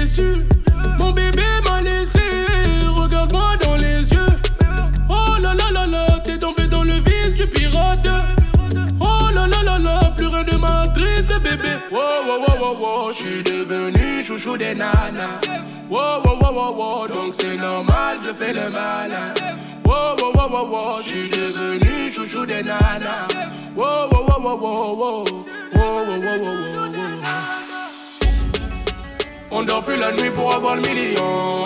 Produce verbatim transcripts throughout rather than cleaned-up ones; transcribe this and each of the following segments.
déçu. Mon bébé m'a laissé, regarde-moi dans les yeux. Oh là là là là, t'es tombé dans le vice du pirate. Oh là là là là, plus rien de ma triste bébé. Wow wow wow wow wow, j'suis devenu chouchou des nanas. Wow wow wow wow wow, donc c'est normal, je fais le malin. Wow wow wow wow wow, j'suis devenu chouchou des nanas. Wow wow wow wow wow wow, wow wow wow wow wow. On dort plus la nuit pour avoir le million.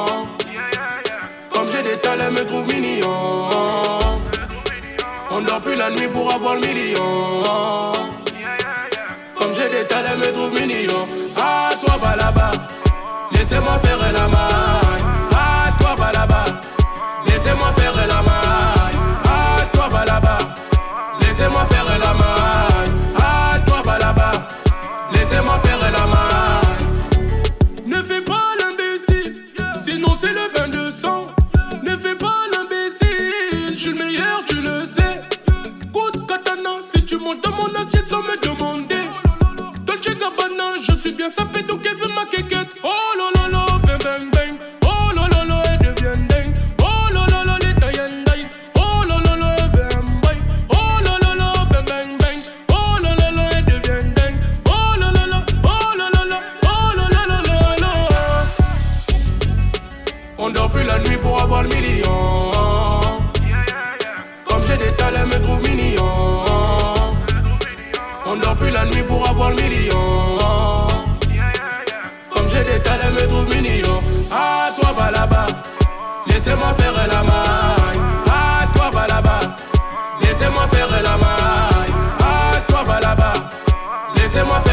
Comme j'ai des talents, me trouve mignon. On dort plus la nuit pour avoir le million. Comme j'ai des talents, me trouve mignon. Ah, toi, va là-bas. Laissez-moi faire la maille. Ah, toi, va là-bas. Laissez-moi faire la maille. Ah, toi, va là-bas. Laissez-moi faire la maille. Ah, toi, va là-bas. Laissez-moi faire la maille. Ne fais pas l'imbécile, sinon c'est le bain de sang. Ne fais pas l'imbécile, je suis le meilleur, tu le sais. Coup de katana, si tu montes dans mon assiette sans me demander. Dolce Gabbana, je suis bien sapé, donc elle veut ma quéquette. Oh là là là, bang bang bang. Oh là là là, elle devient dingue. Oh là là là, les taillandailles. Oh là là là, elle veut un bail. Oh là là là, bang bang bang. Oh là là là, elle devient dingue. Oh là là là, oh là là là, oh là là là là là. On dort plus la nuit pour avoir le million. Comme j'ai des talents, me trouve mignon. On dort plus la nuit pour avoir le million. Comme j'ai des talents, me trouve mignon. Ah, toi, va là-bas. Laissez-moi faire la maille. Ah, toi, va là-bas. Laissez-moi faire la maille. Ah, toi, va là-bas. Laissez-moi faire